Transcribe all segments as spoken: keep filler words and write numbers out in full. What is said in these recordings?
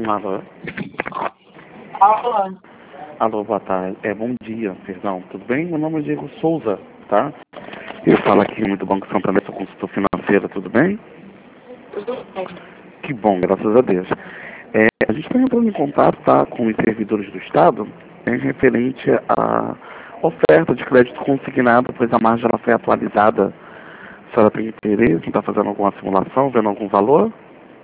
Alô? Alô? Alô, boa tarde. É, bom dia, perdão. Tudo bem? Meu nome é Diego Souza, tá? Eu falo aqui do Banco Santander, sou consultor financeiro, tudo bem? Tudo bem. Que bom, graças a Deus. É, a gente está entrando em contato, tá, com os servidores do Estado em referente à oferta de crédito consignado, pois a margem ela foi atualizada. A senhora tem interesse em estar fazendo alguma simulação, vendo algum valor?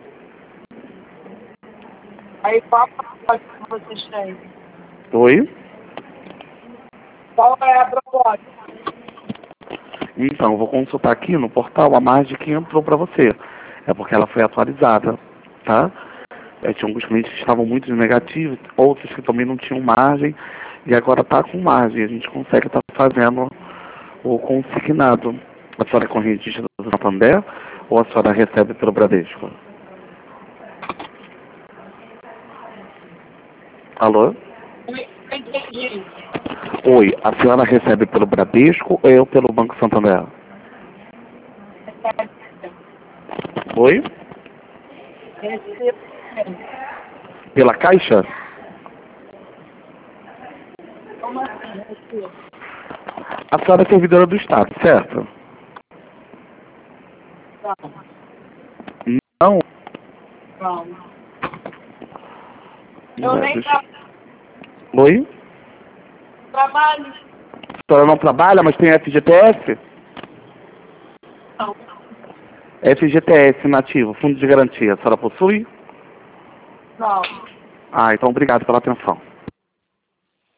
Aí qual a proposta que vocês têm? Oi? Qual é a proposta? Então, eu vou consultar aqui no portal a margem que entrou para você. É porque ela foi atualizada, tá? É, tinha alguns clientes que estavam muito negativos, outros que também não tinham margem, e agora está com margem. A gente consegue estar fazendo o consignado. A senhora é correntista do Santander ou a senhora recebe pelo Bradesco? Alô? Não entendi. Oi, a senhora recebe pelo Bradesco ou eu pelo Banco Santander? Oi? Recebo. Pela Caixa? Como assim? Recebo. A senhora é servidora do Estado, certo? Não. Não? Não. Eu Não, nem deixa... tra Oi? trabalho. A senhora não trabalha, mas tem F G T S? Não. F G T S nativo, Fundo de Garantia, a senhora possui? Não. Ah, então obrigado pela atenção.